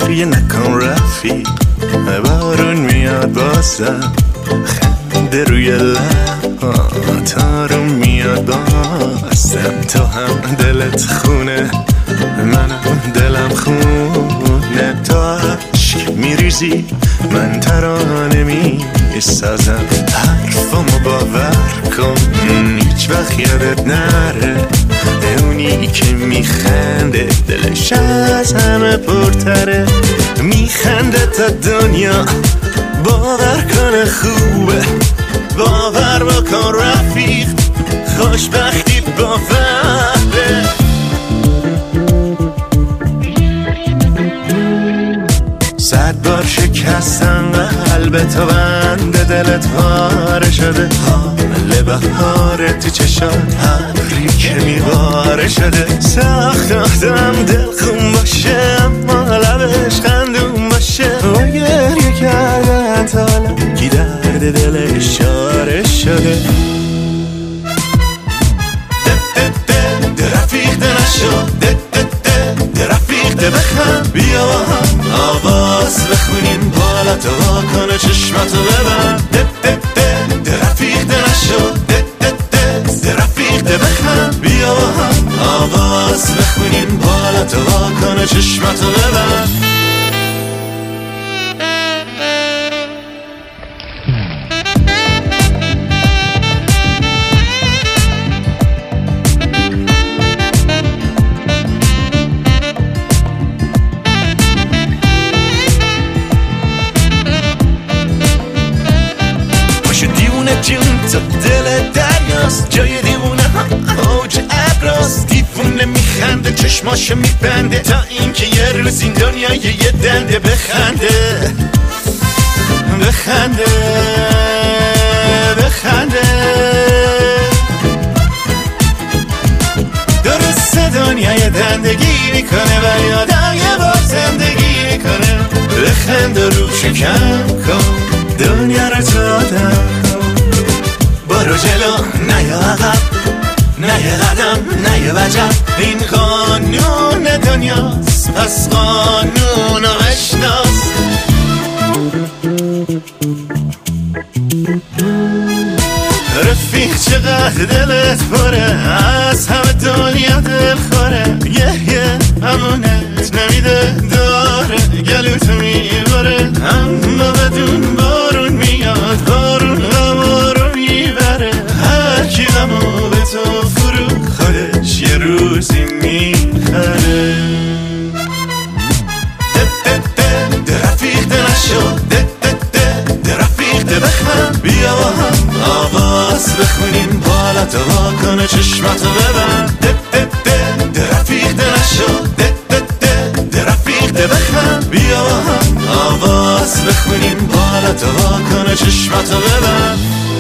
گریه نکن رفیق، بارون میاد بازم، خنده روی لبات آروم میاد بازم. تو هم دلت خونه، منم دلم خونه، تو عشق میریزی من ترانه میسازم. حرفامو باور کن هیچ وقت یادت نره، اونی که میخنده دلش از همه پرتره. میخنده تا دنیا باور کنه خوبه، باور بکن رفیق خوشبختی باوره. صد بار شکستن قلب تو، بند دلت پاره شده، حال بهاره تو چشات ابری که میباره شده. سخت آدم دل خون باشه اما لبش خندون باشه، و گریه کردن تا حالا کی درد دلش چاره شده. رفیق ده نشو، رفیق ده بخند، بیا با هم آواز بخونیم، بالا تو واکنه چشمتو ببند. رفیق ده نشو، رفیق ده بخند، بیا با هم آواز بخونیم، بالا تو واکنه چشمتو ببند. جون تو دل دریاست، جای دیوونه ها اوج ابراست. دیوونه میخنده چشماشو میبنده، تا اینکه یه روز این دنیا یه دنده بخنده بخنده بخنده. درسته دنیا یه دندگی میکنه ولی آدم یه بار زندگی میکنه. بخنده رو شکم کن دنیا رو تو آدم، برو جلو نه یا عقب، نه یه قدم نه یه وجب. این قانون دنیاست پس قانون رو بشناس. رفیق چقدر دلت پره، از همه دنیا دل خوره. یه امونت نمیده داره، گلوتو میبره اما بدون بارون میاد، بارون غما رو میبره. هر کی غمو به تو فرو خودش یه روزی میخره. رفیق ده نشو، رفیق ده بخند، بیا با هم آواز بخونیم، بالا تو واکنه چشمتو ببند. رفیق ده نشو، رفیق ده بخند، بیا با هم آواز بخونیم، بالا تو واکنه چشمتو ببند.